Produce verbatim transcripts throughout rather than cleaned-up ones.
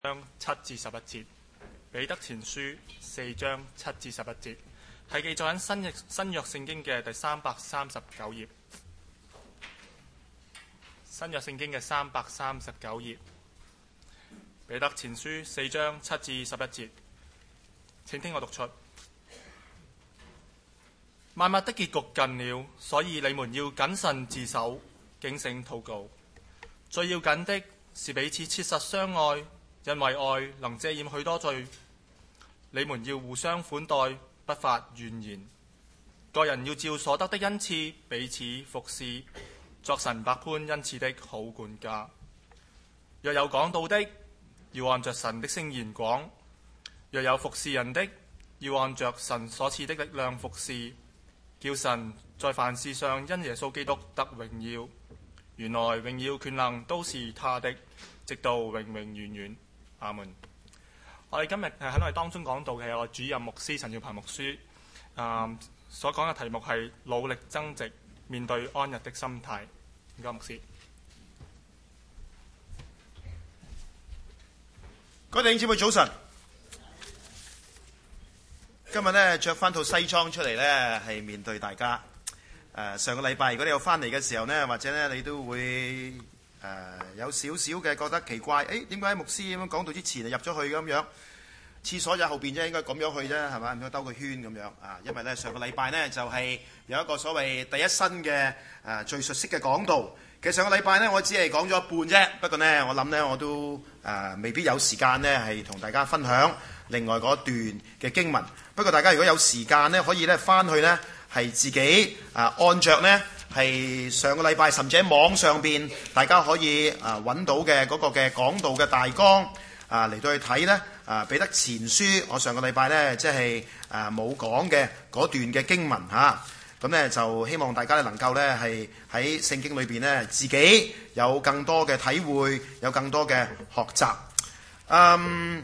章七至十一節，彼得前書四章七至十一節，係記載喺新約新約聖經嘅第三百三十九頁。新約聖經嘅三百三十九頁，彼得前書四章七至十一節，請聽我讀出：萬物的結局近了，所以你們要謹慎自守，警醒禱告。最要緊的是彼此切實相愛，因為愛能遮掩許多罪。你們要互相款待，不發怨言。各人要照所得的恩賜彼此服侍，作神百般恩賜的好管家。若有講道的，要按着神的聖言講；若有服侍人的，要按着神所賜的力量服侍，叫神在凡事上因耶穌基督得榮耀。原來榮耀權能都是他的，直到永永遠遠。阿門。我哋今日喺我哋當中講到嘅係我主任牧師陳耀鵬牧師，嗯、所講嘅題目係努力增值，面對安逸的心態。唔該，牧師。 各位弟兄姊妹早晨。今日咧着翻套西裝出嚟咧，係面對大家。誒、呃、上個禮拜如果你有翻嚟嘅時候呢，或者咧你都會誒、呃、有少少嘅覺得奇怪，誒點解牧師咁樣講道之前就入咗去咁樣？廁所就後邊啫，應該咁樣去啫，係嘛？唔該兜個圈咁樣啊！因為咧上個禮拜呢，就係、是、有一個所謂第一身嘅誒最熟悉嘅講道。其實上個禮拜呢，我只係講咗一半啫，不過呢，我諗呢，我都誒、呃、未必有時間呢，係同大家分享另外嗰段嘅經文。不過大家如果有時間呢，可以咧翻去呢。係自己啊，按着呢係上個禮拜甚至喺網上邊，大家可以啊揾到嘅嗰個嘅講道嘅大綱啊嚟到去睇呢啊彼得前書，我上個禮拜呢即係啊冇講嘅嗰段嘅經文嚇，咁呢就希望大家咧能夠呢係喺聖經裏邊呢自己有更多嘅體會，有更多嘅學習。嗯，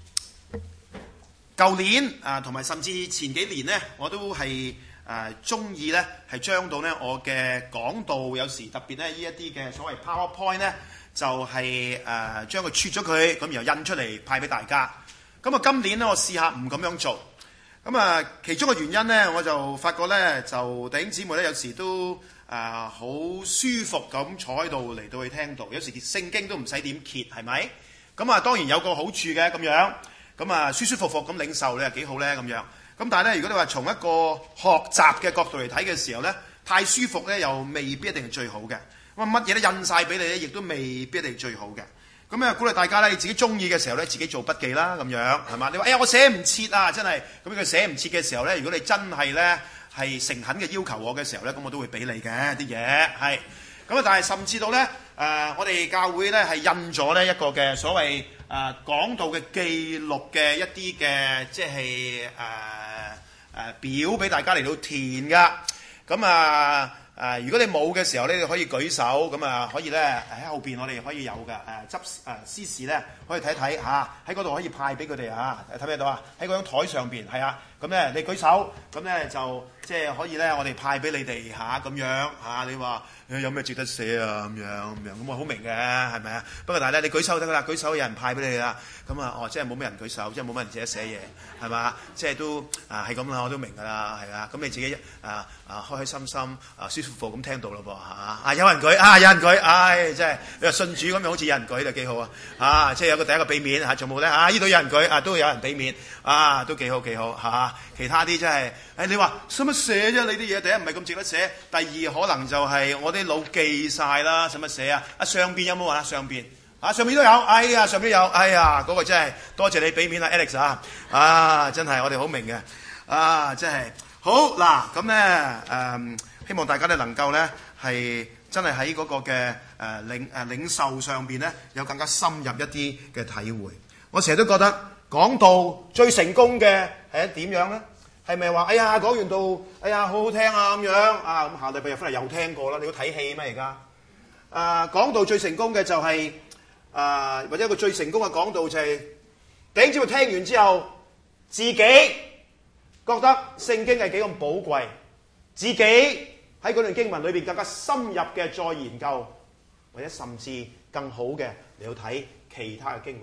舊年啊同埋甚至前幾年呢，我都係。誒中意咧係將到咧我嘅講道，有時特別咧呢一啲嘅所謂 PowerPoint 咧，就係、是、誒、呃、將佢撮咗佢，咁然後印出嚟派俾大家。咁啊今年咧我試下唔咁樣做。咁啊其中嘅原因咧，我就發覺咧就弟兄姊妹咧有時都誒好、呃、舒服咁坐喺度嚟到去聽道，有時聖經都唔使點揭，係咪？咁啊當然有個好處嘅咁樣，咁啊舒舒服服咁領受咧幾好咧咁樣。咁但係咧，如果你話從一個學習嘅角度嚟睇嘅時候咧，太舒服咧又未必一定係最好嘅。咁啊乜嘢都印晒俾你咧，亦都未必一定係最好嘅。咁啊鼓勵大家咧，你自己中意嘅時候咧，自己做筆記啦，咁樣係嘛？你話哎呀我寫唔切啊，真係咁佢寫唔切嘅時候咧，如果你真係咧係誠懇嘅要求我嘅時候咧，咁我都會俾你嘅啲嘢係。咁啊但係甚至到咧誒、呃，我哋教會咧係印咗呢一個嘅所謂。誒、呃、講道嘅記錄嘅一啲嘅即係誒誒表俾大家嚟到填噶，咁啊誒如果你冇嘅時候咧，你可以舉手，咁啊可以咧喺後邊我哋可以有嘅誒執誒司事咧可以睇睇嚇，喺嗰度可以派俾佢哋嚇，睇唔睇到啊？喺嗰張台上邊係啊，咁咧你舉手，咁咧就即係可以咧我哋派俾你哋嚇咁樣嚇，你話。有咩值得寫啊？咁樣咁樣咁我好明嘅，係咪啊？不過但係咧，你舉手得噶啦，舉手有人派俾你啦。咁啊，哦，即係冇咩人舉手，即係冇乜人自己寫嘢，係嘛？即係都啊係咁啦，我都明噶啦，係啊。咁你自己啊啊開開心心啊舒舒服服咁聽到咯噃嚇啊！有人舉啊，有人舉，唉，真係你話信主咁樣，好似有人舉就幾好啊！啊，即係有個第一個俾面嚇，仲冇咧啊！呢度有人舉啊，都有人俾面啊，都幾好幾好嚇。其他啲真係誒，你話使乜寫啫？你啲嘢第一唔係咁值得寫，第二可能就係我啲腦記晒啦，使乜寫啊？啊上邊有冇啊？上邊啊上邊都有，哎呀上邊有，哎呀嗰、那個真係多謝你俾面啊 Alex 啊，啊真係我哋好明嘅，啊真係好嗱咁咧誒，希望大家咧能夠咧係真係喺嗰個嘅誒、呃、領誒、呃、領受上邊咧有更加深入一啲嘅體會。我成日都覺得講道最成功嘅係點樣咧？係咪話哎呀講完道，哎呀好好聽啊咁樣啊，咁下禮拜日翻嚟又聽過啦？你要睇戲咩而家？啊講道最成功嘅就係、是、啊或者一個最成功嘅講道就係弟兄姊妹聽完之後，自己覺得聖經係幾咁寶貴，自己喺嗰段經文裏邊更加深入嘅再研究，或者甚至更好嘅你要睇其他嘅經文。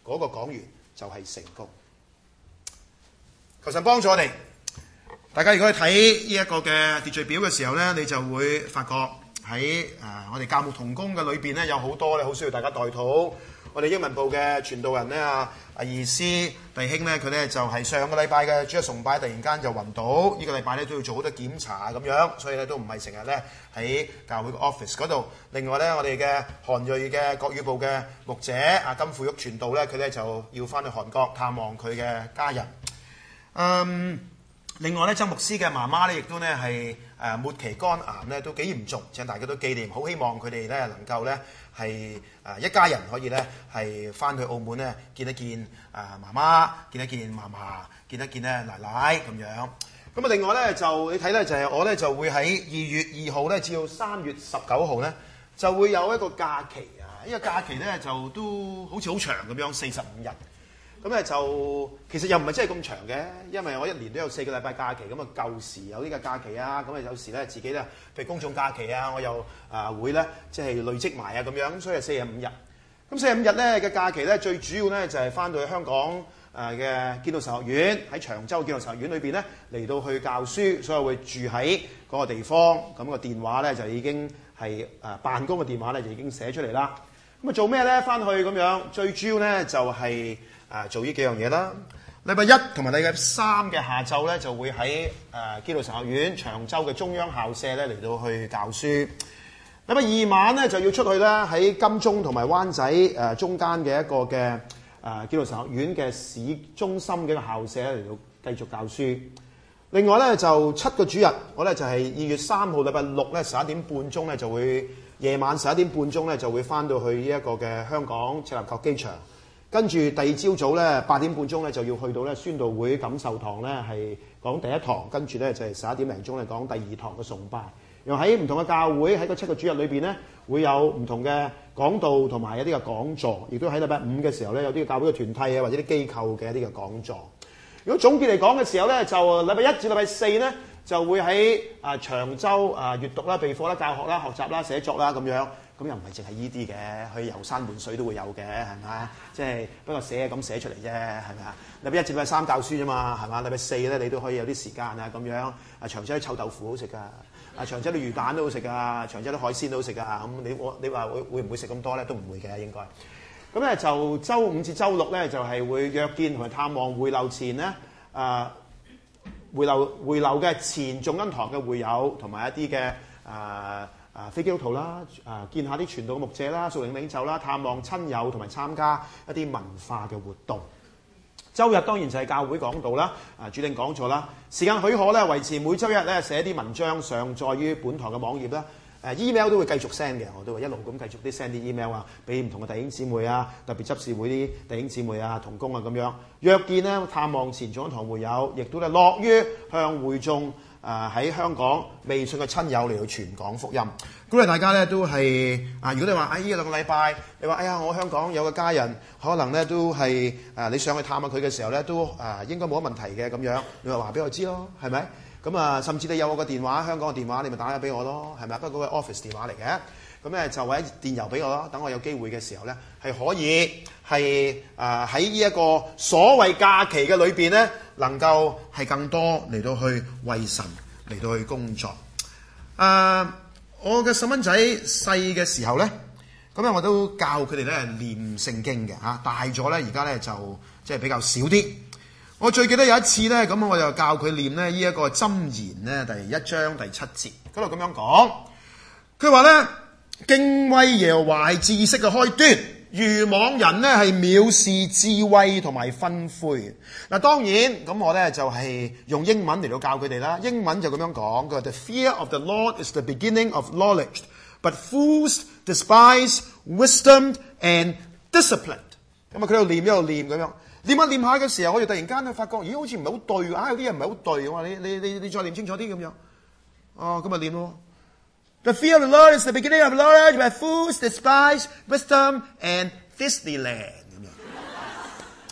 嗰個講員就係成功。求神幫助我哋。大家如果去睇呢一個嘅秩序表嘅時候呢，你就會發覺喺誒我哋教牧同工嘅裏邊呢，有好多咧好需要大家代禱。我哋英文部嘅傳道人呢，啊阿義師弟兄呢，佢呢就係上個禮拜嘅主日崇拜突然間就暈倒，呢、這個禮拜呢都要做好多檢查咁樣，所以呢都唔係成日呢喺教會嘅 office 嗰度。另外呢，我哋嘅韓裔嘅國語部嘅牧者阿金富玉傳道呢，佢呢就要翻去韓國探望佢嘅家人。嗯。另外咧，曾牧師嘅媽媽咧，亦都咧係誒末期肝癌咧，都幾嚴重，請大家都紀念。好希望佢哋咧能夠咧係誒一家人可以咧係翻去澳門咧見一見誒媽媽，見一見嫲嫲，見一見咧奶奶咁樣。咁啊，另外咧就你睇咧就係我咧就會喺二月二號咧至到三月十九號咧就會有一個假期啊！呢個假期咧就都好似好長咁樣，四十五日。咁咧就其實又唔係真係咁長嘅，因為我一年都有四個禮拜假期，咁啊舊時有呢個假期啊，咁啊有時咧自己咧，譬如公眾假期啊，我又啊會咧即係累積埋啊咁樣，所以係四十五日。咁四十五日咧嘅假期咧，最主要咧就係翻到去香港誒嘅建道神學院喺長洲建道神學院裏邊咧嚟到去教書，所以會住喺嗰個地方。咁個電話咧就已經係誒辦公嘅電話咧就已經寫出嚟啦。咁啊做咩咧？翻去咁樣最主要咧就係、是。啊，做呢幾樣嘢啦！禮拜一同埋禮拜三嘅下晝咧，就會喺誒基督神學院長洲嘅中央校舍咧嚟到去教書。禮拜二晚咧就要出去啦，喺金鐘同埋灣仔誒、呃、中間嘅一個嘅誒基督神學院嘅市中心嘅一個校舍嚟到繼續教書。另外咧就七個主日，我咧就係、是、二月三號禮拜六咧十一點半鐘咧就會夜晚十一點半鐘咧就會翻到去呢一個嘅香港赤鱲角機場。跟住第二朝早咧八點半鐘咧就要去到咧宣道會錦繡堂咧係講第一堂，跟住咧就係十一點零鐘咧講第二堂嘅崇拜。然後喺唔同嘅教會喺個七個主日裏邊咧會有唔同嘅講道同埋一啲嘅講座，亦都喺禮拜五嘅時候咧有啲教會嘅團體啊或者啲機構嘅一啲嘅講座。如果總結嚟講嘅時候咧，就禮拜一至禮拜四咧就會喺啊長洲啊閱讀啦、備課啦、教學啦、學習啦、寫作啦咁樣。咁又唔係淨係依啲嘅，去遊山玩水都會有嘅，係咪？即係不過寫咁寫出嚟啫，係咪啊？禮拜一至禮拜三教書啫嘛，係嘛？禮拜四咧你都可以有啲時間啊咁樣。啊長洲啲臭豆腐好食㗎，啊長洲啲魚蛋都好食㗎，長洲啲海鮮都好食㗎。咁你我你話會會唔會食咁多咧？都唔會嘅應該。咁咧就週五至週六咧就係、是、會約見同埋探望回流前咧，啊回流回流嘅前眾恩堂嘅會友同埋一啲嘅啊。啊，非基督徒啦，啊，見下啲傳道嘅牧者啦、屬靈領袖啦，探望親友同埋參加一啲文化嘅活動。週日當然就係教會講道啦，啊，主領講座啦。時間許可咧，維持每週日咧寫啲文章上載於本堂嘅網頁啦。誒 email 都會繼續 send 嘅，我都會一路咁繼續啲 send 啲 email 啊，俾唔同嘅弟兄姊妹啊，特別執事會啲弟兄姊妹啊、同工啊咁樣約見咧，探望前眾恩堂會友，亦都咧樂於向會眾。啊！喺香港未信嘅親友嚟到傳講福音，咁啊大家咧都係啊！如果你話啊呢兩個禮拜，你話哎呀我香港有個家人，可能咧都係啊你上去探下佢嘅時候咧，都啊應該冇乜問題嘅咁樣，你話話俾我知咯，係咪？咁啊甚至你有我個電話，香港嘅電話，你咪打下俾我咯，係咪？不過嗰個 office 電話嚟嘅，咁咧就或者電郵俾我咯，等我有機會嘅時候咧係可以係啊喺呢一個所謂假期嘅裏邊咧。能夠係更多嚟到去為神嚟到去工作。誒、呃，我嘅細蚊仔細嘅時候咧，咁咧我都教佢哋咧念聖經嘅嚇。大咗咧，而家咧就即係比較少啲。我最記得有一次咧，咁我就教佢念咧呢一個箴言咧第一章第七節嗰度咁樣講。佢話咧敬畏耶和華係知識嘅開端。愚妄人咧係藐視智慧同埋訓誨。嗱當然咁我咧就係用英文嚟到教佢哋啦。英文就咁樣講，佢話 The fear of the Lord is the beginning of knowledge, but fools despise wisdom and discipline。咁啊佢喺度念一路念咁樣，念下念下嘅時候，我哋突然間咧發覺，咦好似唔係好對啊！有啲嘢唔係好對，我話你你你你再念清楚啲咁樣。哦，咁咪念咯。The fear of the Lord is the beginning of knowledge, but fools despise wisdom and discipline。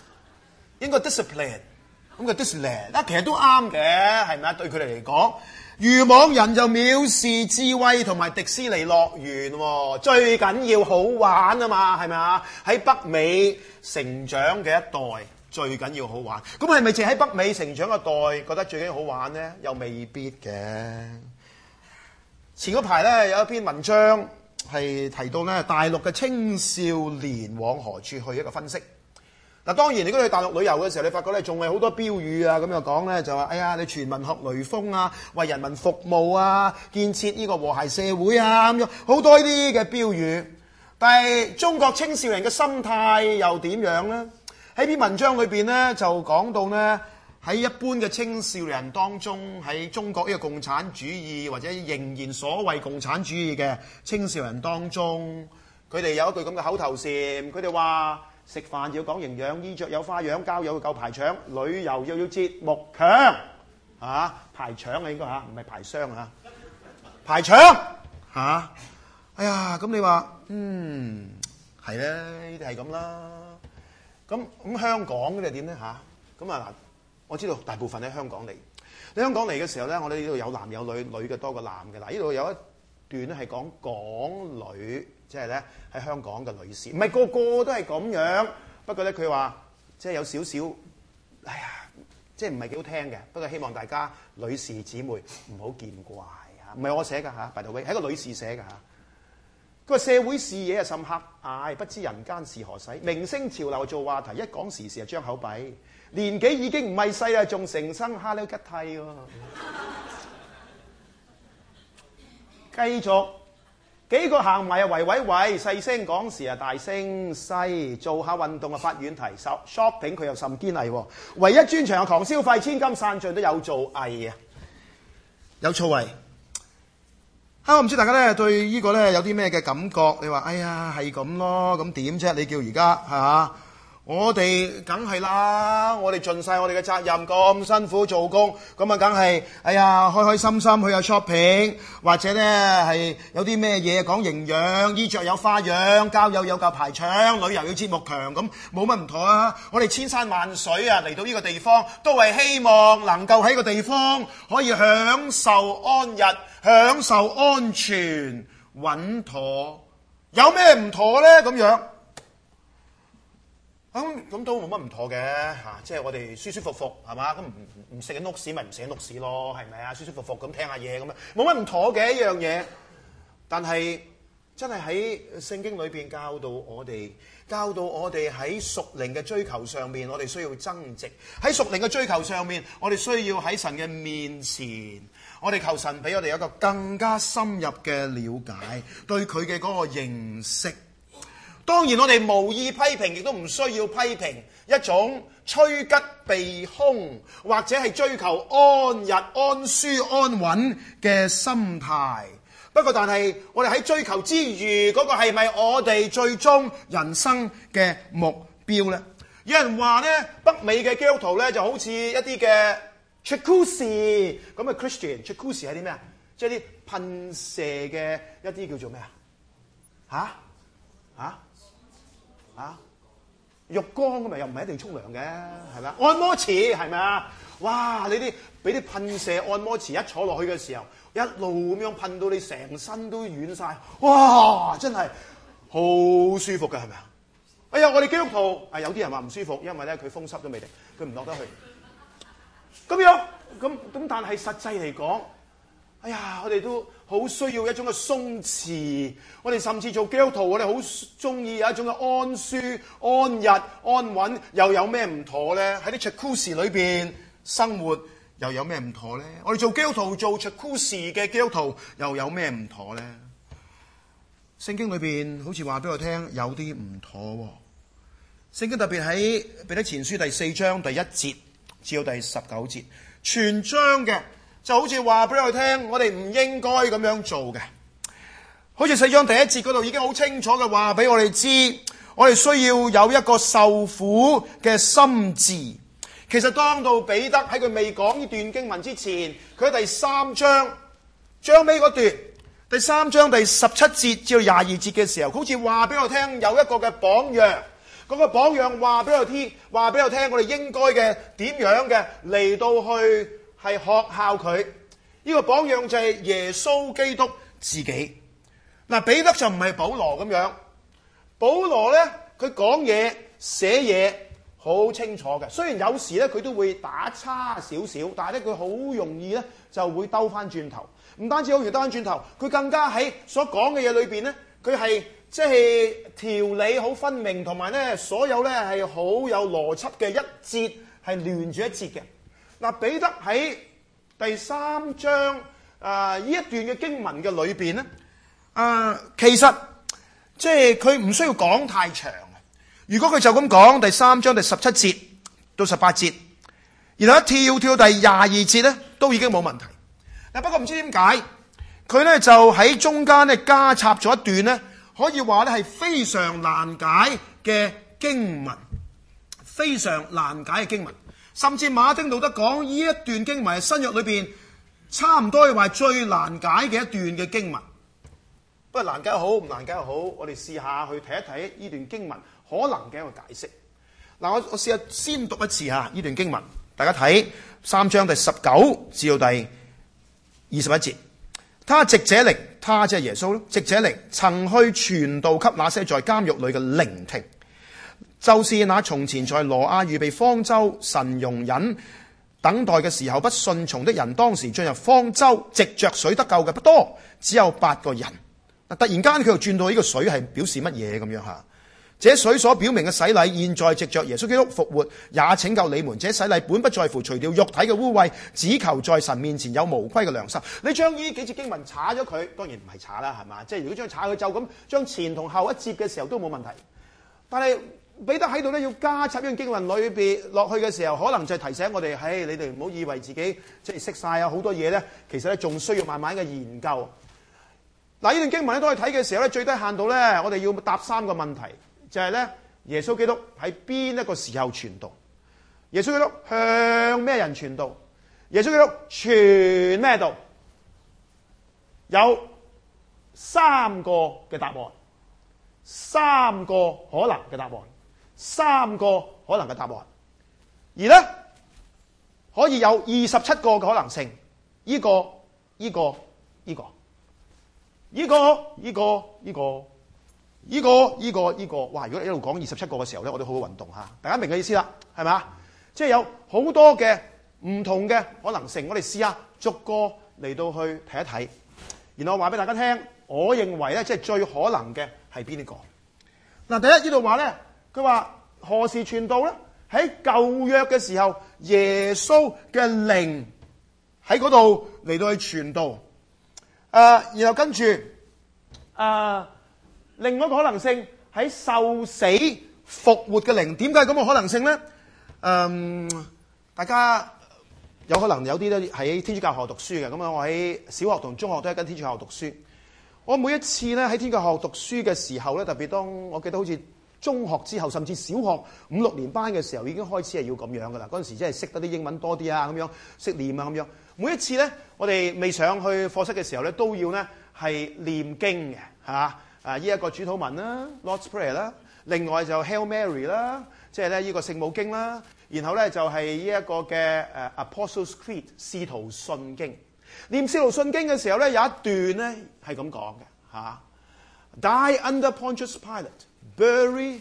應該 discipline，咁個 discipline，啊其實都啱嘅，係咪啊？對佢哋嚟講， 愚妄人就藐視智慧同埋迪士尼樂園喎，最緊要好玩啊嘛，係咪啊？喺北美成長嘅一代最緊要好玩，咁係咪淨喺北美成長嘅代覺得最緊要好玩呢？又未必嘅。前嗰排咧有一篇文章係提到咧大陸嘅青少年往何處去一個分析。嗱，當然，如果你去大陸旅遊嘅時候，你發覺咧仲係好多標語啊，咁又講咧就話，哎呀，你全民學雷鋒啊，為人民服務啊，建設呢個和諧社會啊，咁樣好多呢啲嘅標語。但係中國青少年嘅心態又點樣呢？喺篇文章裏邊咧就講到呢，喺一般嘅青少年當中，喺中國呢個共產主義或者仍然所謂共產主義嘅青少年當中，佢哋有一句咁嘅口頭禪，佢哋話，食飯要講營養，衣着有花樣，交友要夠排場，旅遊又要節目強，啊排場啊應該嚇，唔係排商啊，排場嚇、啊。哎呀，咁你話，嗯係咧，呢啲係咁啦。咁咁香港嗰啲係點咧嚇？咁啊嗱，我知道大部分喺香港嚟。你香港嚟嘅時候咧，我哋呢度有男有女，女嘅多過男嘅。嗱，呢度有一段咧係講港女。即係咧喺香港嘅女士，唔係個個都係咁樣。不過咧佢話，即係有少少，哎呀，即係唔係幾好聽嘅。不過希望大家女士姊妹唔好見怪嚇，唔係我寫㗎嚇，by the way，係一個女士寫㗎嚇。佢話社會視野啊甚狹隘，不知人間是何世。明星潮流做話題，一講時事就張口閉。年紀已經唔係細啦，仲成身哈溜吉替喎。繼續。幾個行埋啊，喂喂喂，細聲講時啊，大聲西，做下運動啊，發軟提手 shopping 佢又甚堅毅喎，唯一專長係狂消費，千金散盡都有造詣啊，有錯位。啊，我唔知大家咧對呢個咧有啲咩嘅感覺？你話哎呀係咁咯，咁點啫？你叫而家係嘛？我哋梗係啦，我哋盡晒我哋嘅責任，咁辛苦做工，咁啊梗係，哎呀，開開心心去下 shopping，或者咧係有啲咩嘢講營養，衣着有花樣，交友有夠排場，旅遊要節目強，咁冇乜唔妥啊！我哋千山萬水啊嚟到呢個地方，都係希望能夠喺個地方可以享受安逸，享受安全穩妥。有咩唔妥咧？咁樣？咁咁都冇乜唔妥嘅嚇，即係我哋舒舒服服係嘛？咁唔唔食緊碌屎咪唔食緊碌屎咯，係咪啊？舒舒服服咁聽下嘢咁樣，冇乜唔妥嘅一樣嘢。但係真係喺聖經裏邊教導我哋，教導我哋喺屬靈嘅追求上面，我哋需要增值。喺屬靈嘅追求上面，我哋需要喺神嘅面前，我哋求神俾我哋一個更加深入嘅了解，對佢嘅嗰個認識。當然我哋無意批評，亦都唔需要批評一種趨吉避凶，或者係追求安逸、安舒、安穩嘅心態。不過但係我哋喺追求之餘，嗰個係咪我哋最終人生嘅目標呢？有人話呢，北美嘅基督徒呢就好似一啲嘅 Jacuzzi 咁嘅 Christian。Jacuzzi 係啲咩啊？即係啲噴射嘅一啲叫做咩啊？嚇嚇啊！浴缸咁咪又唔係一定沖涼嘅，係咪啊？按摩池係咪啊？哇！你啲俾啲噴射按摩池一坐落去嘅時候，一路咁樣噴到你成身都軟晒，哇！真係好舒服嘅，係咪啊？哎呀！我哋基督徒啊，有啲人話唔舒服，因為咧佢風濕都未定，佢唔落得去。咁樣咁咁，但係實際嚟講，哎呀！我哋都好需要一種嘅鬆弛，我哋甚至做基督徒，我哋好中意有一種嘅安舒、安逸、安穩，又有咩唔妥咧？喺啲 Jacuzzi 裏邊生活又有咩唔妥咧？我哋做基督徒做 Jacuzzi 嘅基督徒又有咩唔妥咧？聖經裏邊好似話俾我聽有啲唔妥喎。聖經特別喺彼得前書第四章第一節至到第十九節，全章嘅。就好似話俾我哋聽，我哋唔應該咁樣做嘅。好似四章第一節嗰度已經好清楚嘅話俾我哋知，我哋需要有一個受苦嘅心志。其實當到彼得喺佢未講呢段經文之前，佢喺第三章最尾嗰段，第三章第十七節至到廿二節嘅時候，好似話俾我聽有一個嘅榜樣。嗰個榜樣話俾我聽，話俾我聽，我哋應該嘅點樣嘅嚟到去。係學效佢， 呢個榜樣就係耶穌基督自己。嗱，彼得就唔係保羅咁樣，保羅咧佢講嘢寫嘢好清楚嘅，雖然有時咧佢都會打叉少少，但係咧佢好容易咧就會兜翻轉頭。唔單止好容易兜翻轉頭，佢更加喺所講嘅嘢裏邊咧，佢係即係條理好分明，同埋咧所有咧係好有邏輯嘅，一節係連住一節嘅。嗱，彼得喺第三章啊呢一段嘅經文嘅裏邊咧。啊、呃，其實即係佢唔需要講太長。如果佢就咁講第三章第十七節到十八節，然後一跳跳第廿二節咧，都已經冇問題。嗱，不過唔知點解佢咧就喺中間咧加插咗一段咧，可以話咧係非常難解嘅經文，非常難解嘅經文。甚至馬丁路德講呢一段經文係新約裏邊差唔多係話最難解嘅一段嘅經文。不過難解又好，唔難解又好，我哋試下去睇一睇呢段經文可能嘅一個解釋。嗱，我我試下先讀一次嚇呢段經文，大家睇三章第十九至到第二十一節。他藉這靈，他即係耶穌咯，藉這靈曾去傳道給那些在監獄裏嘅靈聽，就是那從前在羅亞預備方舟，神容忍等待嘅時候不順從的人，當時進入方舟藉着水得救嘅不多，只有八個人。突然間佢又轉到呢個水係表示乜嘢咁樣嚇？這水所表明嘅洗禮，現在藉着耶穌基督復活，也拯救你們。這洗禮本不在乎除掉肉體嘅污穢，只求在神面前有無虧嘅良心。你將呢幾節經文查咗佢，當然唔係查啦，係嘛？即係如果將查佢就咁將前同後一節嘅時候都冇問題。但係彼得喺度咧要加插呢段經文裏邊落去嘅時候，可能就係提醒我哋：唉，你哋唔好以為自己即係識晒啊，好多嘢咧，其實咧仲需要慢慢嘅研究。嗱，呢段經文咧，當我哋睇嘅時候咧，最低限度咧，我哋要答三個問題，就係咧，耶穌基督喺邊一個時候傳道？耶穌基督向咩人傳道？耶穌基督傳咩道？有三個嘅答案，三個可能嘅答案，三個可能嘅答案，而咧可以有二十七個嘅可能性，呢個、呢個、呢個。呢個、呢個、呢個、呢個、呢個、呢個，哇！如果你一路講二十七個嘅時候咧，我都好好運動嚇，大家明嘅意思啦，係咪？即係有好多嘅唔同嘅可能性，我哋試下逐個嚟到去睇一睇，然後話俾大家聽，我認為咧，即係最可能嘅係邊啲個？嗱，第一呢度話咧，佢話何時傳道咧？喺舊約嘅時候，耶穌嘅靈喺嗰度嚟到去傳道。誒、呃，然後跟住誒、呃，另外一個可能性喺受死復活嘅靈，點解咁嘅可能性咧？嗯、呃，大家有可能有啲咧喺天主教學讀書嘅，咁啊，我喺小學同中學都係跟天主教學讀書。我每一次咧喺天主教學讀書嘅時候咧，特別當我記得好似中學之後，甚至小學五六年班嘅時候，已經開始係要咁樣噶啦。嗰陣時真係識得啲英文多啲啊，咁樣識念啊，咁樣。每一次咧，我哋未上去課室嘅時候咧，都要咧係念經嘅，嚇啊！呢一個主禱文啦 ，Lord's Prayer 啦，另外就 Hail Mary 啦，即係咧呢個聖母經啦，然後咧就係呢一個嘅誒 Apostles' Creed 使徒信經。念使徒信經嘅時候咧，有一段咧係咁講嘅嚇 Die under Pontius Pilate, buried,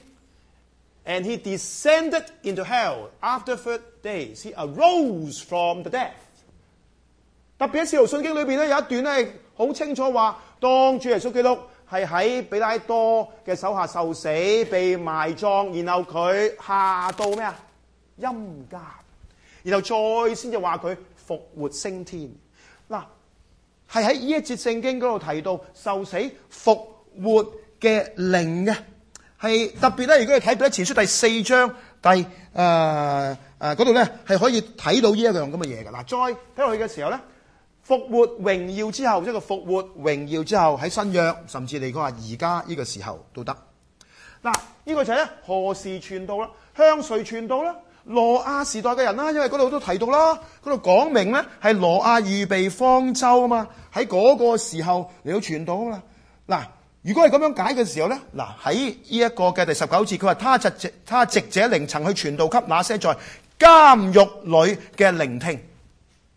and he descended into hell. After three days, he arose from the dead. 特別喺《使徒信經》裏邊咧，有一段咧好清楚話，當主耶穌基督係喺彼拉多嘅手下受死、被埋葬，然後佢下到咩啊陰間，然後再先至話佢復活升天。嗱，係喺呢一節聖經嗰度提到受死復活嘅靈嘅，係特別咧。如果你睇彼得前書第四章第誒誒嗰度咧，係可以睇到呢一樣咁嘅嘢嘅。嗱，再睇落去嘅時候咧。復活榮耀之後，即係個復活榮耀之後喺新約，甚至你講話而家呢個時候都得。嗱，呢個就係咧何時傳道啦？向誰傳道啦？羅亞時代嘅人啦，因為嗰度都提到啦，嗰度講明咧係羅亞預備方舟啊嘛，喺嗰個時候嚟到傳道啊嘛。嗱，如果係咁樣解嘅時候咧，嗱喺呢一個嘅第十九節，佢話他藉他藉這靈曾去傳道給那些在監獄裏嘅靈聽。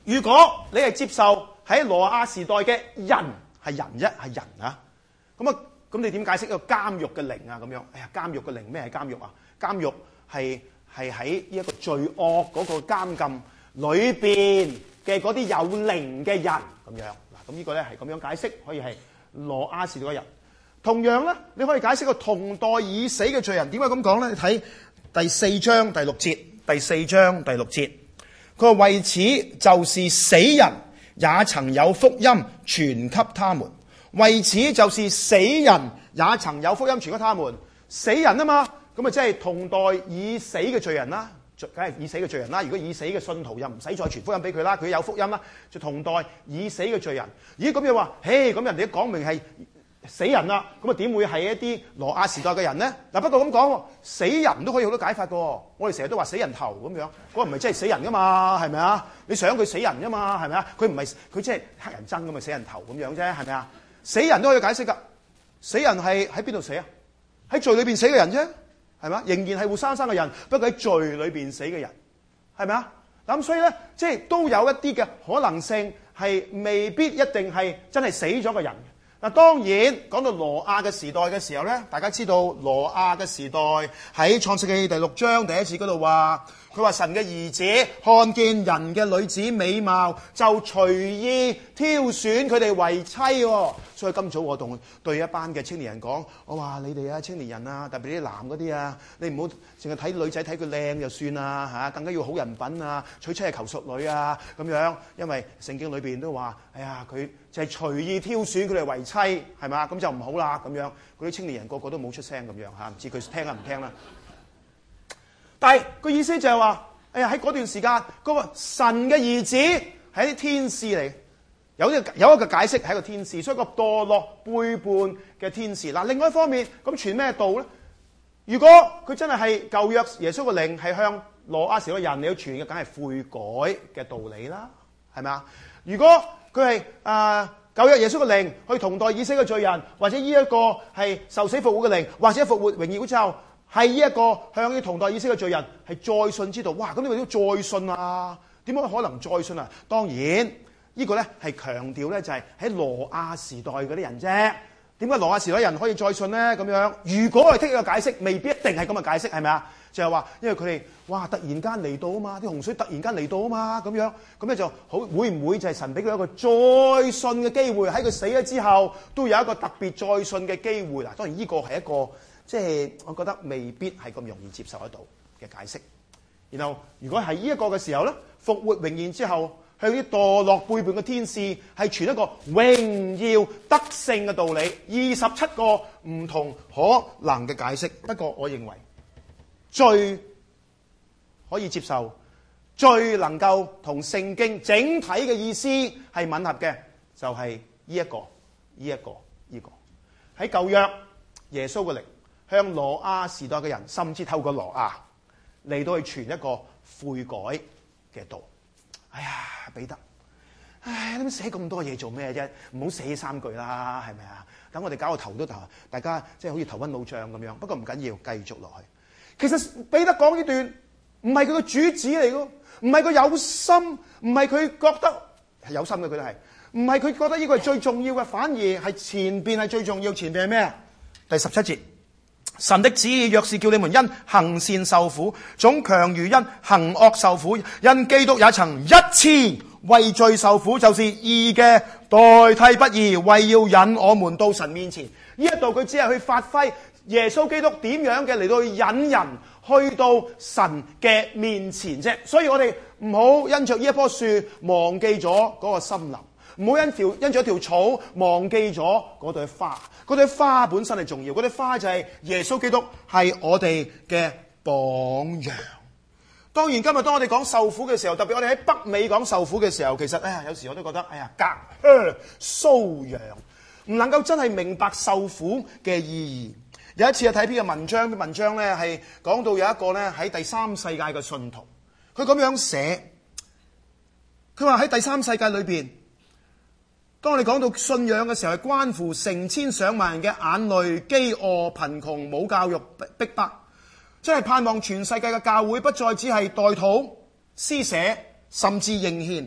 如果你係接受喺羅亞時代嘅人，係人啫，係人啊，咁啊，咁你點解釋一個監獄嘅靈啊？咁樣，哎呀，監獄嘅靈咩係監獄啊？監獄係係喺呢一個罪惡嗰個監禁裏邊嘅嗰啲有靈嘅人咁樣。嗱，咁呢個咧係咁樣解釋，可以係羅亞時代嘅人。同樣咧，你可以解釋個同代已死嘅罪人。點解咁講咧？你睇第四章第六節，第四章第六節，佢話為此就是死人也曾有福音傳給他們，為此就是死人也曾有福音傳給他們，死人啊嘛，咁啊即係同代已死嘅罪人啦，梗係已死嘅罪人啦。如果已死嘅信徒又唔使再傳福音俾佢啦，佢有福音啦，就同代已死嘅罪人。咦，咁又話，嘿，咁人哋都講明係死人啦，咁啊點會係一啲羅亞時代嘅人呢？嗱，不過咁講，死人都可以好多解法噶。我哋成日都話死人頭咁樣，嗰個唔係真係死人噶嘛，係咪啊？你想佢死人噶嘛，係咪啊？佢唔係佢即係黑人憎咁嘛，死人頭咁樣啫，係咪啊？死人都可以解釋噶，死人係喺邊度死啊？喺罪裏邊死嘅人啫，係咪啊？仍然係活生生嘅人，不過喺罪裏邊死嘅人，係咪啊？咁所以咧，即係都有一啲嘅可能性，係未必一定係真係死咗嘅人。嗱，當然講到羅亞嘅時代嘅時候咧，大家知道羅亞嘅時代喺創世記第六章第一節嗰度話，佢話神嘅兒子看見人嘅女子美貌，就隨意挑選佢哋為妻喎。所以今早我同對一班嘅青年人講，我話你哋啊，青年人啊，特別啲男嗰啲啊，你唔好淨係睇女仔睇佢靚就算啦嚇，更加要好人品啊，娶妻係求淑女啊咁樣，因為聖經裏邊都話，哎呀佢就係隨意挑選佢哋為妻，係嘛？咁就唔好啦咁樣。嗰啲青年人個個都冇出聲咁樣嚇，唔知佢聽啊唔聽啦。但係個意思就係話，哎呀喺嗰段時間，嗰個神嘅兒子係一啲天使嚟，有啲有一個解釋係一個天使，所以個墮落背叛嘅天使。嗱，另外一方面，咁傳咩道咧？如果佢真係係舊約耶穌嘅靈係向羅亞時代人嚟傳嘅，梗係悔改嘅道理啦，係咪啊？如果佢係啊舊約耶穌嘅靈去同代已死嘅罪人，或者呢一個係受死復活嘅靈，或者復活榮耀之後，係呢一個向啲同代已死嘅罪人係再信之道。哇！咁你咪都再信啊？點解可能再信啊？當然呢個咧係強調咧就係喺羅亞時代嗰啲人啫。點解羅亞時代人可以再信咧？咁樣如果我哋聽呢個解釋，未必一定係咁嘅解釋，係咪啊？就係話，因為佢哋哇突然間嚟到啊嘛，啲洪水突然間嚟到啊嘛，咁樣咁咧就好，會唔會就係神俾佢一個再信嘅機會？喺佢死咗之後，都有一個特別再信嘅機會嗱。當然呢個係一個即係我覺得未必係咁容易接受得到嘅解釋。然後如果係呢一個嘅時候咧，復活榮現之後，向啲墮落背叛嘅天使係傳一個榮耀得勝嘅道理，二十七個唔同可能嘅解釋。不過我認為最可以接受、最能夠同聖經整體嘅意思係吻合嘅，就係呢一個、呢一個、呢個喺舊約耶穌嘅靈向羅亞時代嘅人，甚至透過羅亞嚟到去傳一個悔改嘅道。哎呀，彼得，唉，你寫咁多嘢做咩啫？唔好寫三句啦，係咪啊？等我哋搞個頭都頭，大家即係好似頭暈腦脹咁樣。不過唔緊要，繼續落去。其實彼得講呢段唔係佢個主旨嚟㗎，唔係佢有心，唔係佢覺得係有心嘅，佢都係唔係佢覺得呢個係最重要嘅，反而係前邊係最重要。前邊係咩啊？第十七節，神的旨意若是叫你們因行善受苦，總強如因行惡受苦。因基督也曾一次為罪受苦，就是義嘅代替不義，為要引我們到神面前。呢一度佢只係去發揮耶穌基督點樣嘅嚟到去引人去到神嘅面前啫。所以我哋唔好因着呢一棵樹忘記咗嗰個森林，唔好因條因住一條草忘記咗嗰朵花。嗰朵花本身係重要，嗰朵花就係耶穌基督，係我哋嘅榜樣。當然今日當我哋講受苦嘅時候，特別我哋喺北美講受苦嘅時候，其實哎呀有時我都覺得哎呀隔靴搔癢，唔能夠真係明白受苦嘅意義。有一次啊睇篇嘅文章，啲文章咧係講到有一個咧喺第三世界嘅信徒，佢咁樣寫，佢話喺第三世界裏邊，當我哋講到信仰嘅時候，係關乎成千上萬人嘅眼淚、飢餓、貧窮、冇教育、逼迫，真係盼望全世界嘅教會不再只係代禱、施捨，甚至認獻。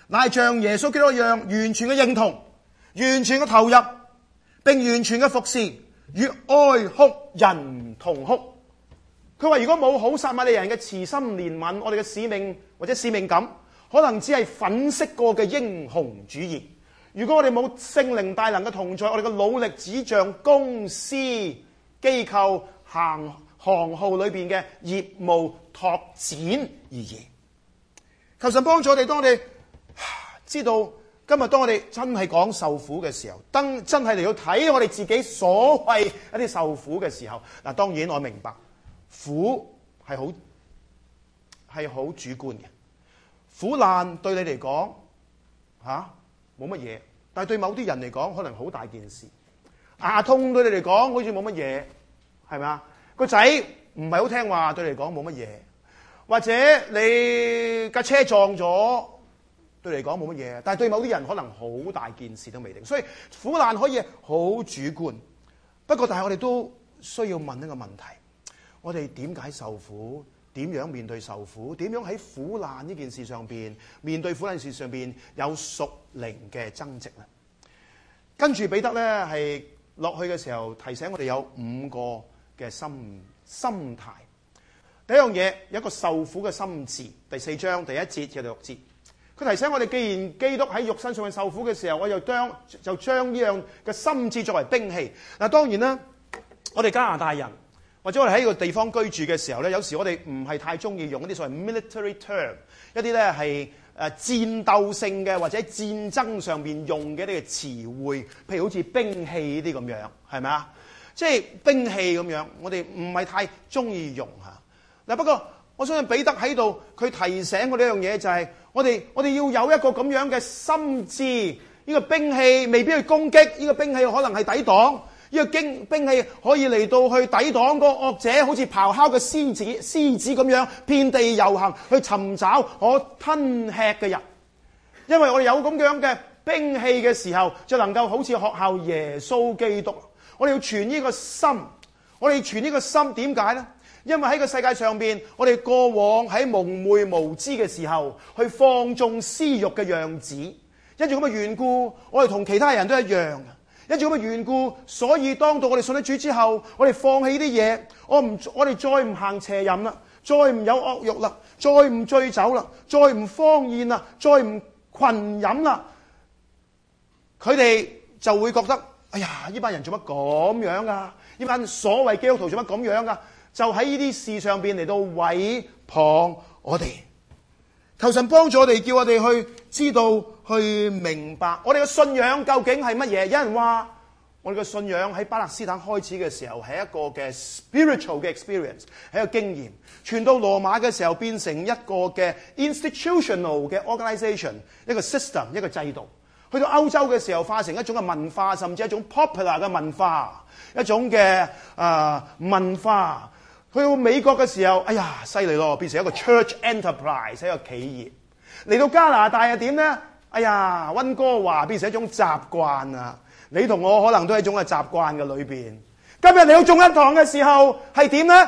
乃係像耶穌基督一樣，完全嘅認同，完全嘅投入，並完全嘅服侍，與哀哭人同哭。佢話如果冇好撒瑪利人嘅慈心憐憫，我哋嘅使命或者使命感，可能只係粉飾過嘅英雄主義。如果我哋冇聖靈大能嘅同在，我哋嘅努力只像公司機構行行號裏邊嘅業務拓展而已。求神幫助我哋，當我哋知道今日當我哋真係講受苦嘅時候，真真係嚟到睇我哋自己所謂一啲受苦嘅時候，嗱，當然我明白苦係好係好主觀嘅，苦難對你嚟講吓冇乜嘢，但係對某啲人嚟講可能好大件事。牙痛對你嚟講好似冇乜嘢，係咪啊？個仔唔係好聽話，對你嚟講冇乜嘢，或者你架車撞咗，對你嚟講冇乜嘢，但係對某啲人可能好大件事都未定。所以苦難可以好主觀，不過但係我哋都需要問一個問題：我哋點解受苦？點樣面對受苦？點樣喺苦難呢件事上邊面對苦難事上邊有屬靈嘅增值呢？跟住彼得咧係落去嘅時候提醒我哋有五個嘅心心態。第一樣嘢有一個受苦嘅心志，第四章第一節至第六節，佢提醒我哋，既然基督喺肉身上面受苦嘅時候，我就將就將呢樣嘅心志作為兵器。嗱，當然啦，我哋加拿大人或者我哋喺呢個地方居住嘅時候咧，有時我哋唔係太中意用一啲所謂 military term， 一啲咧係誒戰鬥性嘅或者戰爭上邊用嘅一啲嘅詞彙，譬如好似兵器呢啲咁樣，係咪啊？即係兵器咁樣，我哋唔係太中意用嚇。嗱，不過我相信彼得喺度，佢提醒我呢樣嘢就係、是，我哋我哋要有一個咁樣嘅心志。呢、這個兵器未必去攻擊，呢、這個兵器可能係抵擋。呢、這個兵兵器可以嚟到去抵擋個惡者，好似咆哮嘅獅子獅子咁樣，遍地遊行去尋找可吞吃嘅人。因為我哋有咁樣嘅兵器嘅時候，就能夠好似學效耶穌基督。我哋要存呢個心，我哋存呢個心點解呢？因為喺個世界上邊，我哋過往喺蒙昧無知嘅時候，去放縱私欲嘅樣子，因住咁嘅緣故，我哋同其他人都一樣。因住咁嘅緣故，所以當到我哋信咗主之後，我哋放棄啲嘢，我唔我哋再唔行邪淫啦，再唔有惡欲啦，再唔醉酒啦，再唔荒宴啦，再唔群飲啦，佢哋就會覺得，哎呀，呢班人做乜咁樣啊？呢班所謂基督徒做乜咁樣啊？就喺呢啲事上邊嚟到毀謗我哋。求神幫助我哋，叫我哋去知道、去明白我哋嘅信仰究竟係乜嘢。有人話我哋嘅信仰喺巴勒斯坦開始嘅時候係一個嘅 spiritual 嘅 experience， 係一個經驗。傳到羅馬嘅時候變成一個嘅 institutional 嘅 organisation， 一個 system， 一個制度。去到歐洲嘅時候化成一種嘅文化，甚至一種 popular 嘅文化，一種嘅啊、呃、文化。去到美國嘅時候，哎呀，犀利咯，變成一個 church enterprise， 一個企業。嚟到加拿大又點呢？哎呀，溫哥華變成一種習慣啊！你同我可能都係一種嘅習慣嘅裏邊。今日嚟到眾一堂嘅時候係點呢？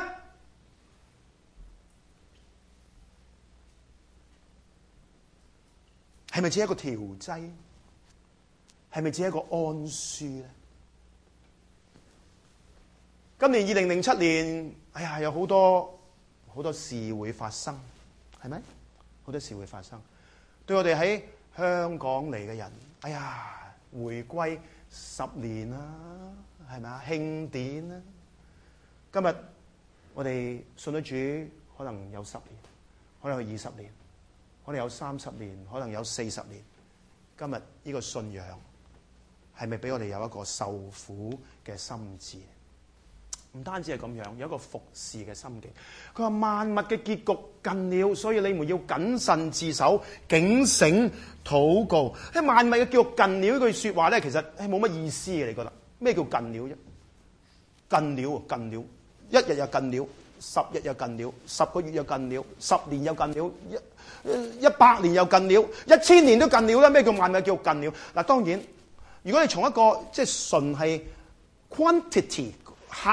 係咪只係一個調劑？係咪只係一個安舒咧？今年二零零七年，哎呀，有好多好多事會發生，係咪？好多事會發生，對我哋喺香港嚟嘅人，哎呀，回歸十年啦，係咪啊？慶典啦，今日我哋信咗主，可能有十年，可能有二十年，可能有三十年，可能有四十年。今日呢個信仰係咪俾我哋有一個受苦嘅心志？唔單止係咁樣，有一個服侍嘅心境。佢話萬物嘅結局近了，所以你們要謹慎自守，警醒禱告。喺萬物嘅結局近了呢句說話咧，其實係冇乜意思嘅。你覺得咩叫近了啫？近了，近了，一日又近了，十日又近了，十個月又近了，十年又近了，一一百年又近了，一千年都近了啦。咩叫萬物嘅結局近了？嗱，當然，如果你從一個即係純係 quantity 客。誒、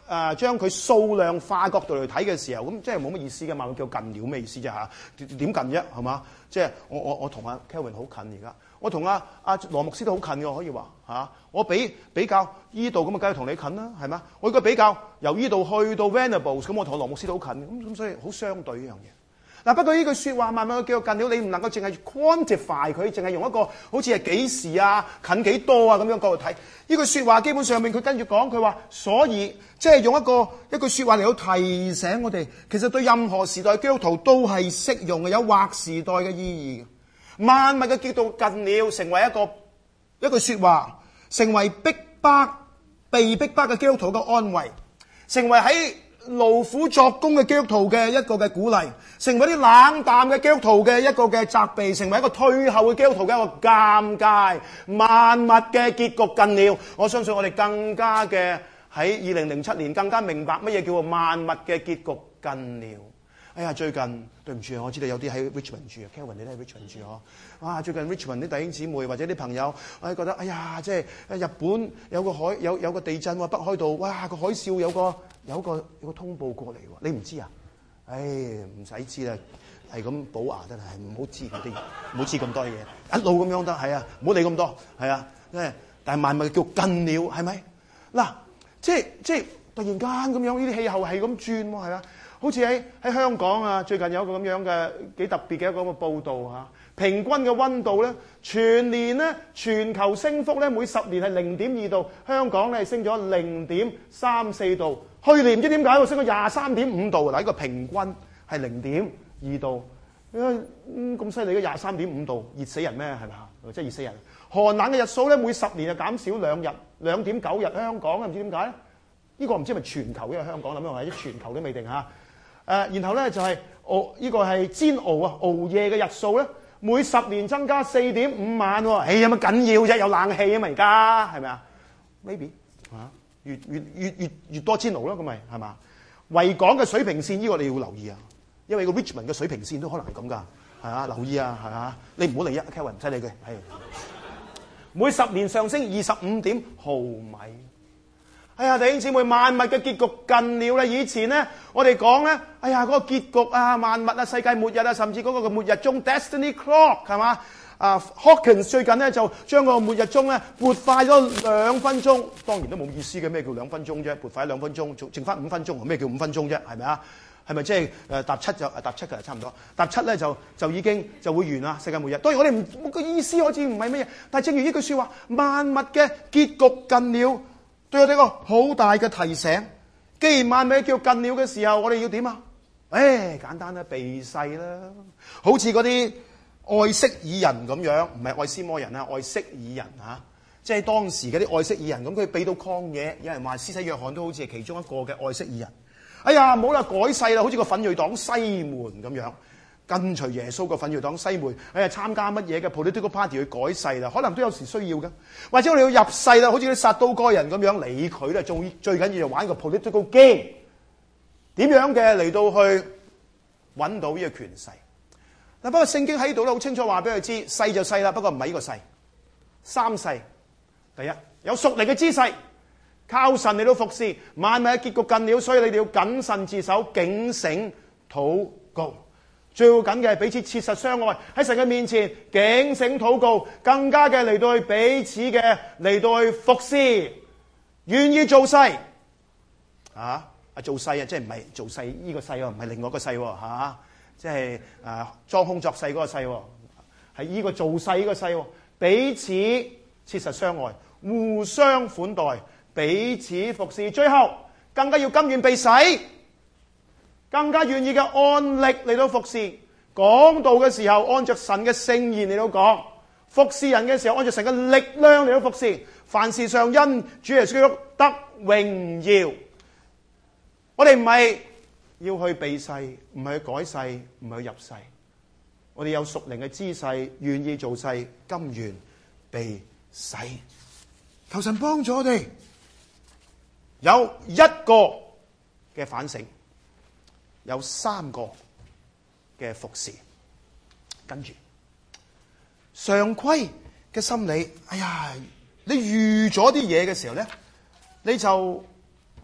誒將佢數量化角度嚟睇嘅時候，咁即係冇乜意思嘅嘛，叫近了咩意思啫嚇？點近啫係嘛？即係我我我同阿 Kelvin 好近而家，我同阿阿羅牧師都好近嘅，可以話嚇。我比比較依度咁啊，梗係同你近啦，係嘛？我如果比較由依度去到 Venables，咁我同羅牧師都好近，咁咁所以好相對呢樣嘢。嗱，不過呢句説話慢慢叫做近了，你唔能夠淨係 quantify 佢，淨係用一個好似係幾時啊、近幾多啊咁樣角度睇。呢句説話基本上面佢跟住講，佢話所以即係用一個一句説話嚟到提醒我哋，其實對任何時代基督徒都係適用嘅，有劃時代嘅意義。萬物嘅結局近了，成為一個一句説話，成為逼迫、被逼迫嘅基督徒嘅安慰，成為喺勞苦作工嘅基督徒嘅一個嘅鼓勵，成為啲冷淡嘅基督徒嘅一個嘅責備，成為一個退後嘅基督徒嘅一個尷尬。萬物嘅結局近了，我相信我哋更加嘅喺二零零七年更加明白乜嘢叫做萬物嘅結局近了。哎呀，最近對唔住啊，我知道有啲喺 Richmond 住啊 ，Kelvin 你都喺 Richmond 住嗬。哇，最近 Richmond 啲弟兄姊妹或者啲朋友，我覺得哎呀，即係日本有個海有有個地震喎，北海道，哇個海嘯有個有個有個通報過嚟喎，你唔知啊？唉，唔使知啦，係咁補牙真係，唔好知嗰啲，唔好知咁多嘢，一路咁樣得，係啊，唔好理咁多，係啊，誒，但係萬物叫近了，係咪？嗱，即係即係突然間咁樣，呢啲氣候係咁轉喎，係啊。好似喺喺香港啊，最近有一個咁樣嘅幾特別嘅一個咁嘅報導嚇，平均嘅溫度咧，全年咧全球升幅咧每十年係零點二度，香港咧係升咗零點三四度，去年唔知點解喎升咗廿三點五度，嗱呢個平均係零點二度，咁犀利嘅廿三點五度，熱死人咩？係咪？即係熱死人。寒冷嘅日數咧每十年就減少兩日，兩點九日，香港啊唔知點解咧？呢個唔知係咪全球，因為香港諗樣或者全球都未定嚇。誒、呃，然後咧就係熬呢個係煎熬啊，熬夜嘅日數咧，每十年增加四點五萬喎。唉，有乜緊要啫？有冷氣啊嘛，而家係咪啊 ？Maybe 嚇，越越越越越多煎熬咯，咁咪係嘛？維港嘅水平線呢、這個你要留意啊，因為個 Richmond 嘅水平線都可能係咁㗎，係啊，留意啊，係嘛？你唔好理啊 Kelvin 唔使理佢，係每十年上升二十五點毫米。哎呀，弟兄姊妹，萬物嘅結局近了啦！以前咧，我哋講咧，哎呀，嗰個結局啊，萬物啊，世界末日啊，甚至嗰個末日鐘 Destiny Clock 係嘛？啊 Hawkins 最近咧就將個末日鐘咧撥快咗兩分鐘，當然都冇意思嘅，咩叫兩分鐘啫？撥快兩分鐘，仲剩翻五分鐘，咩叫五分鐘啫？係咪啊？係咪即係誒搭七就誒搭七嘅差唔多，搭七咧就就已經就會完啦，世界末日。當然我哋唔個意思好似唔係乜嘢，但係正如呢句説話，萬物嘅結局近了。對我哋一個好大嘅提醒，既然萬物叫近了嘅時候，我哋要點啊？誒，簡單啦，避世啦，好似嗰啲愛色爾人咁樣，唔係愛斯摩人啊，愛色爾人嚇，即係當時嗰啲愛色爾人咁，佢避到曠野，有人話施洗約翰都好似係其中一個嘅愛色爾人。哎呀，唔好啦，改世啦，好似個奮銳黨西門咁樣。跟隨耶穌個奮銳黨西門，誒參加乜嘢嘅 political party 去改世啦？可能都有時需要嘅，或者我哋要入世啦，好似啲撒都該人咁樣理佢啦。最最緊要就玩個 political game，點樣嘅嚟到去揾到呢個權勢。嗱，不過聖經喺度咧好清楚話俾佢知，世就世啦，不過唔係呢個世，三世。第一有屬靈嘅姿勢，靠神嚟到服侍，萬物嘅結局近了，所以你哋要謹慎自守，警醒禱告。最要緊嘅係彼此切實相愛，喺神嘅面前警醒禱告，更加嘅嚟到去彼此嘅嚟到去服侍，願意做勢啊！啊做勢啊，即係唔係做勢呢個勢喎，唔係另外一個勢喎嚇，即係啊裝腔作勢嗰個勢喎，係呢個做勢呢個勢喎，彼此切實相愛，互相款待，彼此服侍，最後更加要甘願被洗。更加願意嘅按力嚟到服侍，講道嘅時候按着神嘅聖言嚟到講，服侍人嘅時候按着神嘅力量嚟到服侍，凡事上因主耶穌基督得榮耀。我哋唔係要去避世，唔係去改世，唔係去入世，我哋有屬靈嘅姿勢，願意做世，甘願被洗。求神幫助我哋有一個嘅反省。有三個嘅服侍，跟住常規嘅心理。哎呀，你預咗啲嘢嘅時候咧，你就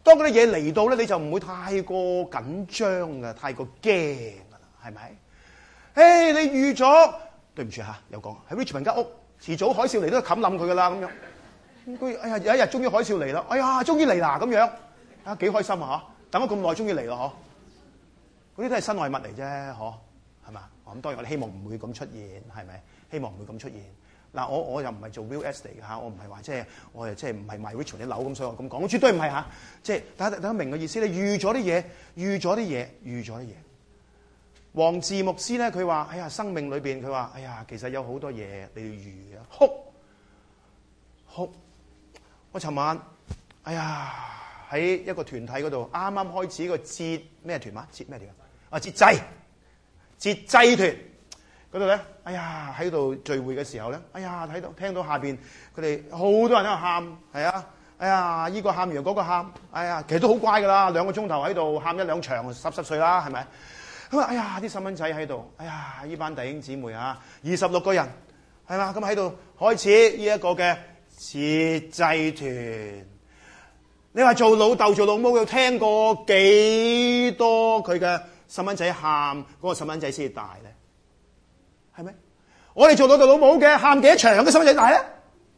當嗰啲嘢嚟到咧，你就唔會太過緊張嘅，太過驚㗎啦，係咪？誒，你預咗對唔住嚇，有講喺 Richmond 間屋，遲早海嘯嚟都冚冧佢㗎啦，咁樣。佢哎呀有一日終於海嘯嚟啦，哎呀終於嚟啦咁樣，啊幾開心啊嚇！等咗咁耐終於嚟啦嗬，嗰啲都係身外物嚟啫嗬，係嘛？咁當然我哋希望唔會咁出現，係咪？希望唔會咁出現。嗱我我又唔係做 real estate 嘅嚇，我唔係話即係我又即係唔係賣 Richmond 啲樓咁，所以我咁講，我絕對唔係嚇。即係大家大家明嘅意思，你預咗啲嘢，預咗啲嘢，預咗啲嘢。黃志牧師咧，佢話：哎呀，生命裏邊佢話：哎呀，其實有好多嘢你要預啊，哭哭。我尋晚，哎呀，喺一個團體嗰度，啱啱開始一個節咩團嘛？節咩團啊？節祭節祭團嗰度咧，哎呀，喺度聚會嘅時候咧，哎呀，睇到聽到下邊佢哋好多人喺度喊，係啊，哎呀，依個喊完嗰個喊，哎呀，其實都好乖㗎啦，兩個鐘頭喺度喊一兩場，濕濕碎啦，係咪？咁啊，哎呀，啲細蚊仔喺度，哎呀，依班弟兄姊妹啊，二十六個人，係嘛？咁喺度開始呢一個嘅節祭團。你話做老豆做老母，有聽過幾多佢嘅細蚊仔喊，嗰個細蚊仔先至大咧？係咪？我哋做老豆老母嘅喊幾多場嘅細蚊仔大咧？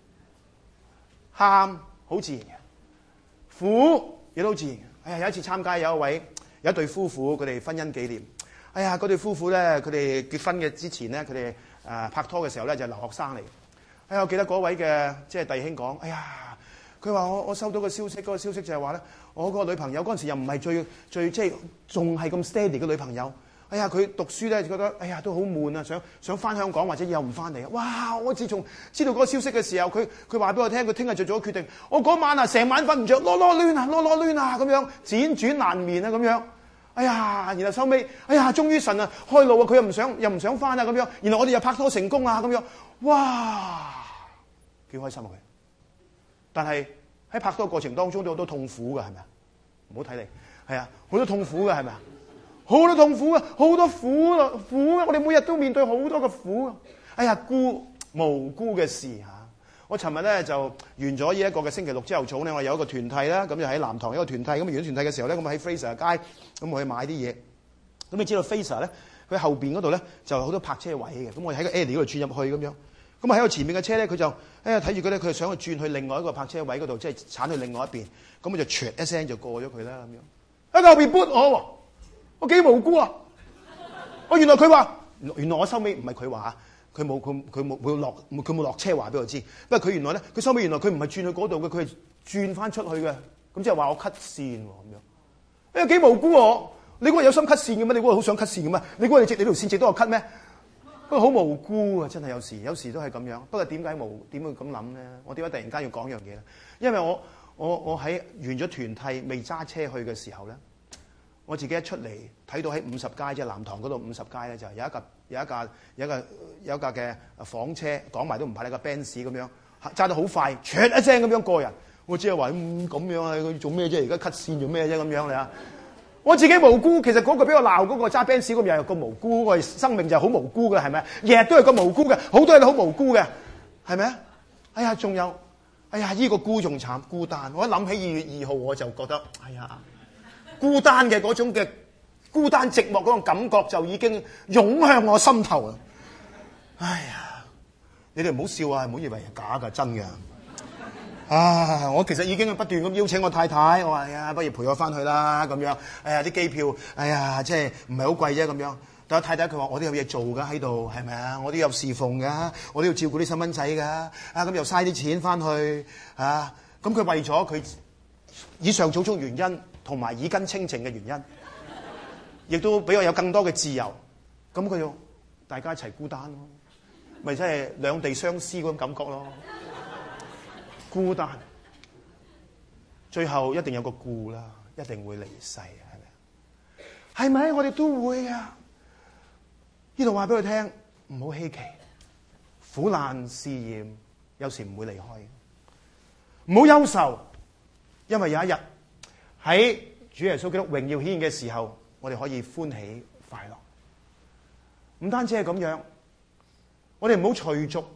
喊好自然嘅，苦亦都好自然嘅。哎呀，有一次參加有一位有一對夫婦，佢哋婚姻紀念。哎呀，嗰對夫婦咧，佢哋結婚嘅之前咧，佢哋誒拍拖嘅時候咧就係留學生嚟。哎呀，我記得嗰位嘅即係弟兄講，哎呀，佢話我我收到個消息，嗰個消息就係話咧，我個女朋友嗰陣時又唔係最最即係仲係咁 steady 嘅女朋友。哎呀，佢讀書咧就覺得哎呀都好悶啊，想想翻香港或者以後唔翻嚟啊！哇！我自從知道嗰個消息嘅時候，佢佢話俾我聽，佢聽日做咗個決定。我嗰晚啊，成晚瞓唔着，囉囉攣啊，囉囉攣啊，咁樣輾轉難眠啊，咁樣。哎呀，然後收尾，哎呀，終於神啊開路啊，佢又唔想又唔想翻啊，咁樣。然後我哋又拍拖成功啊，咁樣。哇！幾開心啊佢。但係喺拍拖過程當中都好多痛苦㗎，係咪啊？唔好睇你，係啊，好多痛苦㗎，係咪啊？好多痛苦啊，好多苦啊，苦啊！我哋每日都面對好多嘅苦啊！哎呀，孤無辜嘅事嚇！我尋日咧就完咗呢一個嘅星期六朝頭早咧，我有一個團體啦，咁就喺南堂一個團體，咁完咗團體嘅時候咧，咁喺 Fraser 街，咁我去買啲嘢。咁你知道 Fraser 咧，佢後邊嗰度咧就好多泊車位嘅，咁我喺個 alley 嗰度轉入去咁樣。咁啊喺我前面嘅車咧，佢就哎呀睇住佢咧，佢想去轉去另外一個泊車位嗰度，即係鏟去另外一邊。咁我就唰一聲就過咗佢啦咁樣。喺後邊撥我喎！我幾無辜啊！我原來佢話，原來我收尾唔係佢話嚇，佢冇佢佢冇冇落佢冇落車話俾我知。不過佢原來咧，佢收尾原來佢唔係轉去嗰度嘅，佢係轉翻出去嘅。咁即係話我 cut 線喎咁樣。哎呀幾無辜我！你估我有心 cut 線嘅咩？你估我好想 cut 線嘅咩？你估我你直你條線直到我 cut 咩？不過好無辜啊！真係有時有時都係咁樣。不過點解無點會咁諗咧？我點解突然間要講樣嘢咧？因為我我我喺完咗團契未揸車去嘅時候咧。我自己一出嚟睇到喺五十街即係南堂嗰度五十街咧，就有一架有一架有一架有一架嘅房車，講埋都唔怕你架 Benz 咁樣揸得好快，唰一聲咁樣過人。我只係話咁咁樣啊，佢做咩啫？而家 cut 線做咩啫？咁樣你啊！我自己無辜，其實嗰個俾我鬧嗰個揸 Benz 咁又係個無辜，我生命就係好無辜嘅，係咪？日日都係咁無辜嘅，好多人都好無辜嘅，係咪啊？哎呀，仲有，哎呀，呢個孤仲慘，孤單。我一諗起二月二號，我就覺得，哎呀。孤單嘅嗰種嘅孤單寂寞嗰種感覺就已經湧向我心頭啦！哎呀，你哋唔好笑啊，唔好以為係假㗎，真嘅。啊，我其實已經不斷咁邀請我太太，我話哎呀，不如陪我翻去啦咁樣。哎呀，啲機票，哎呀，即係唔係好貴啫咁樣。但係太太佢話我都有嘢做㗎喺度，係咪啊？我都有侍奉㗎，我都要照顧啲細蚊仔㗎。啊，咁又嘥啲錢翻去啊！咁佢為咗佢以上種種原因。同埋耳根清淨嘅原因，亦都俾我有更多嘅自由。咁佢就大家一齊孤單咯，咪真係兩地相思嗰種感覺咯。孤單，最後一定有個故啦，一定會離世，係咪？係咪？我哋都會啊！呢度話俾佢聽，唔好稀奇，苦難試驗有時唔會離開，唔好憂愁，因為有一日。喺主耶穌基督榮耀顯現嘅時候，我哋可以歡喜快樂。唔單止係咁樣，我哋唔好隨俗，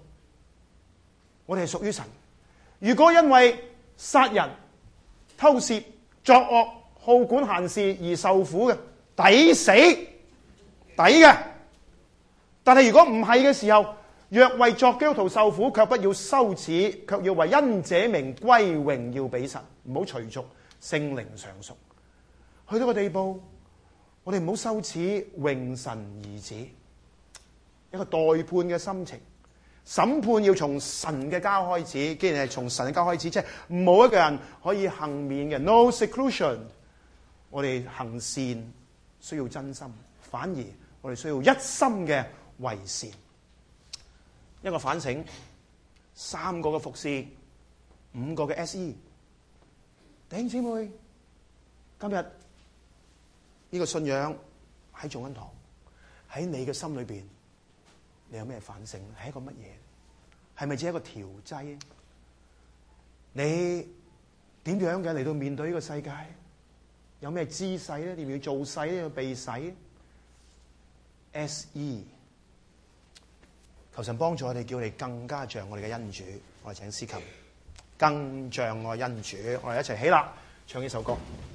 我哋係屬於神。如果因為殺人、偷竊、 作惡好管閒事而受苦嘅，抵死抵嘅。但係如果唔係嘅時候，若為作基督徒受苦，卻不要羞恥，卻要為因這名歸榮耀俾神。唔好隨俗，聖靈上屬。去到個地步，我哋唔好羞恥，榮神兒子，一個代判嘅心情。審判要從神嘅家開始，既然係從神嘅家開始，即係冇一個人可以幸免嘅 ，no seclusion。我哋行善需要真心，反而我哋需要一心嘅為善。一個反省，三個嘅服侍，五個嘅 S E。弟兄姊妹，今日呢個信仰喺眾恩堂，喺你嘅心裏邊，你有咩反省？係一個乜嘢？係咪只係一個調劑？你點樣嘅嚟到面對呢個世界？有咩姿勢咧？點要做勢咧？要避洗 ？S E。求神幫助我哋，叫我哋更加像我哋嘅恩主。我哋請司琴，更像我恩主。我哋一齊起立，唱呢首歌。